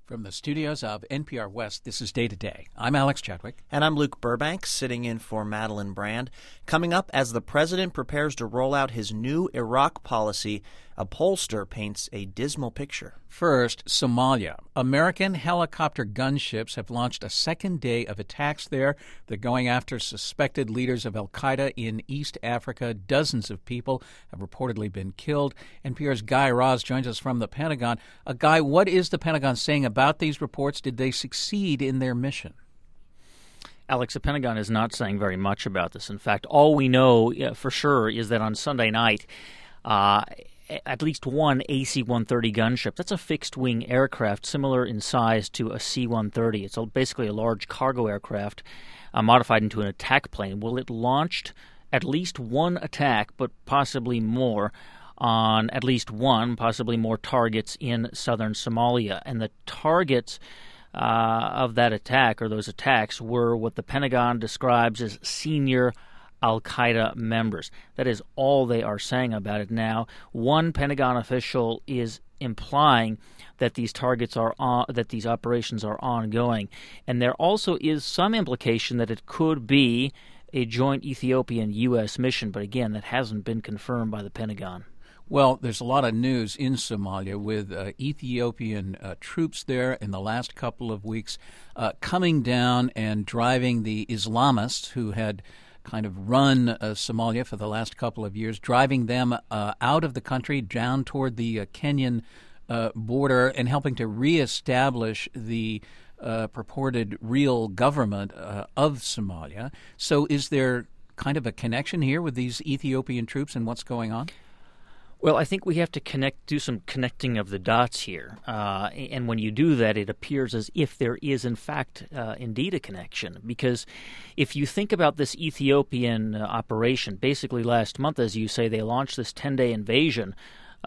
From the studios of NPR West, this is Day to Day. I'm Alex Chadwick. And I'm Luke Burbank, sitting in for Madeline Brand. Coming up, as the president prepares to roll out his new Iraq policy, a pollster paints a dismal picture. First, Somalia. American helicopter gunships have launched a second day of attacks there. They're going after suspected leaders of al-Qaeda in East Africa. Dozens of people have reportedly been killed. NPR's Guy Raz joins us from the Pentagon. Guy, what is the Pentagon saying about these reports? Did they succeed in their mission? Alex, the Pentagon is not saying very much about this. In fact, all we know for sure is that on Sunday night, at least one AC-130 gunship, that's a fixed-wing aircraft similar in size to a C-130. It's basically a large cargo aircraft modified into an attack plane. Well, it launched at least one attack, but possibly more, on at least one, possibly more targets in southern Somalia. And the targets of that attack, or those attacks, were what the Pentagon describes as senior al-Qaeda members. That is all they are saying about it now. One Pentagon official is implying that these targets are that these operations are ongoing, and there also is some implication that it could be a joint Ethiopian-U.S. mission, but again, that hasn't been confirmed by the Pentagon. Well, there's a lot of news in Somalia with Ethiopian troops there in the last couple of weeks coming down and driving the Islamists who had kind of run Somalia for the last couple of years, driving them out of the country down toward the Kenyan border and helping to reestablish the purported real government of Somalia. So is there kind of a connection here with these Ethiopian troops and what's going on? Well, I think we have to do some connecting of the dots here. And when you do that, it appears as if there is, in fact, indeed a connection. Because if you think about this Ethiopian operation, basically last month, as you say, they launched this 10-day invasion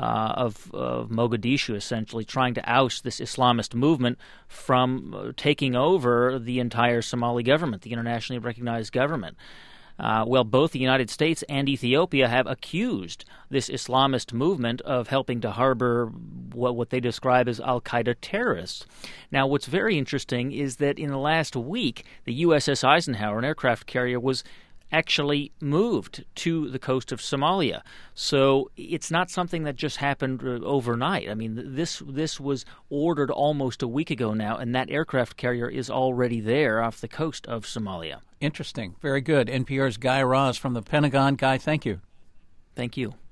of Mogadishu, essentially, trying to oust this Islamist movement from taking over the entire Somali government, the internationally recognized government. Well, both the United States and Ethiopia have accused this Islamist movement of helping to harbor what they describe as al-Qaeda terrorists. Now, what's very interesting is that in the last week, the USS Eisenhower, an aircraft carrier, was actually moved to the coast of Somalia. So it's not something that just happened overnight. I mean, this was ordered almost a week ago now, and that aircraft carrier is already there off the coast of Somalia. Interesting. Very good. NPR's Guy Raz from the Pentagon. Guy, thank you. Thank you.